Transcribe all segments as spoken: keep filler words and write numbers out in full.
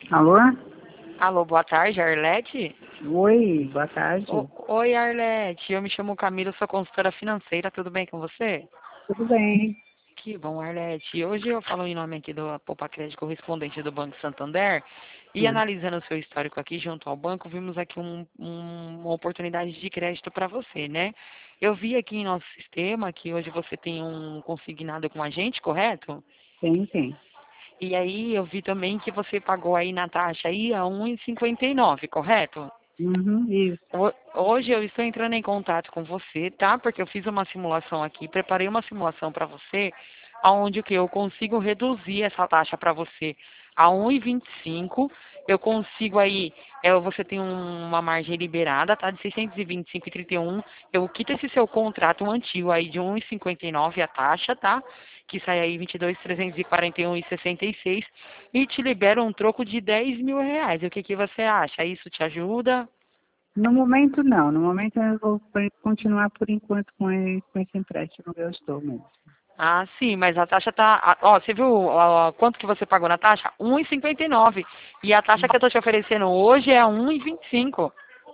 Alô? Alô, boa tarde, Arlete? Oi, boa tarde. O- Oi, Arlete. Eu me chamo Camila, sou consultora financeira. Tudo bem com você? Tudo bem? Que bom, Arlete. Hoje eu falo em nome aqui do Poupa Crédito correspondente do Banco Santander e Hum, analisando o seu histórico aqui junto ao banco, vimos aqui um- um- uma oportunidade de crédito para você, né? Eu vi aqui em nosso sistema que hoje você tem um consignado com a gente, correto? Tem, tem. E aí eu vi também que você pagou aí na taxa aí a um e cinquenta e nove, correto? Uhum, isso. Ho- Hoje eu estou entrando em contato com você, tá? Porque eu fiz uma simulação aqui, preparei uma simulação para você, aonde o que eu consigo reduzir essa taxa para você a um e vinte e cinco. Eu consigo aí, é, você tem um- uma margem liberada, tá? De seiscentos e vinte e cinco e trinta e um. Eu quito esse seu contrato antigo aí de um e cinquenta e nove a taxa, tá? Que sai aí vinte e dois, trezentos e quarenta e um e sessenta e seis e te libera um troco de dez mil reais. O que que você acha? Isso te ajuda? No momento, não. No momento, eu vou por- continuar por enquanto com esse, com esse empréstimo que eu estou mesmo. Ah, sim, mas a taxa tá. a- Ó, você viu ó, quanto que você pagou na taxa? um e cinquenta e nove. E nove. E a taxa que eu tô te oferecendo hoje é um e vinte e cinco.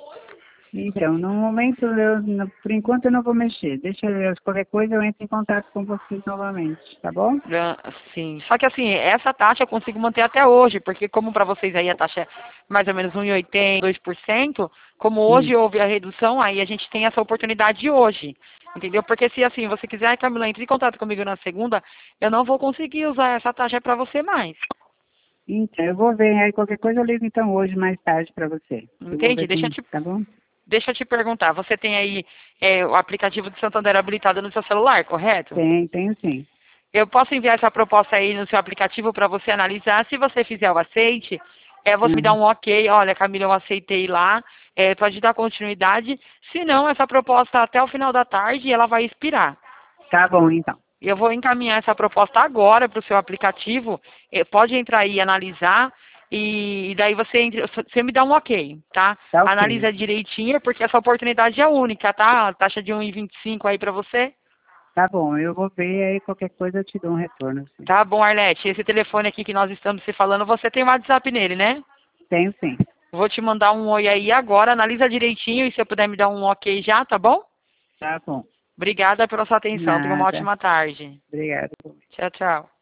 Então, no momento, eu, no- por enquanto, eu não vou mexer. Deixa eu, qualquer coisa, eu entro em contato com vocês novamente, tá bom? Ah, sim. Só que assim, essa taxa eu consigo manter até hoje, porque como para vocês aí a taxa é mais ou menos um e oitenta, dois por cento, como Hum. hoje houve a redução, aí a gente tem essa oportunidade hoje. Entendeu? Porque se assim, você quiser, "Ai, Camila, entre em contato comigo na segunda, eu não vou conseguir usar essa taxa para você mais. Então, eu vou ver. Aí, qualquer coisa, eu ligo, então, hoje, mais tarde, para você. Eu vou Entende? ver Deixa eu com... te Tá bom? Deixa eu te perguntar, você tem aí é, o aplicativo do Santander habilitado no seu celular, correto? Tem, tenho sim. Eu posso enviar essa proposta aí no seu aplicativo para você analisar. Se você fizer o aceite, é, você me dá Uhum. um ok, olha, Camila, eu aceitei lá, é, pode dar continuidade. Se não, essa proposta até o final da tarde ela vai expirar. Tá bom, então. Eu vou encaminhar essa proposta agora para o seu aplicativo. Eh, Pode entrar aí e analisar. E, e daí você, entra- você me dá um ok, tá? Tá ok. Analisa direitinho, porque essa oportunidade é única, tá? A taxa de um e vinte e cinco aí para você. Tá bom, eu vou ver, aí qualquer coisa eu te dou um retorno, sim. Tá bom, Arlete. Esse telefone aqui que nós estamos se falando, você tem WhatsApp nele, né? Tenho sim. Vou te mandar um oi aí agora. Analisa direitinho e se você puder me dar um ok já, tá bom? Tá bom. Obrigada pela sua atenção. Tenha uma Nada. ótima tarde. Obrigada. Tchau, tchau.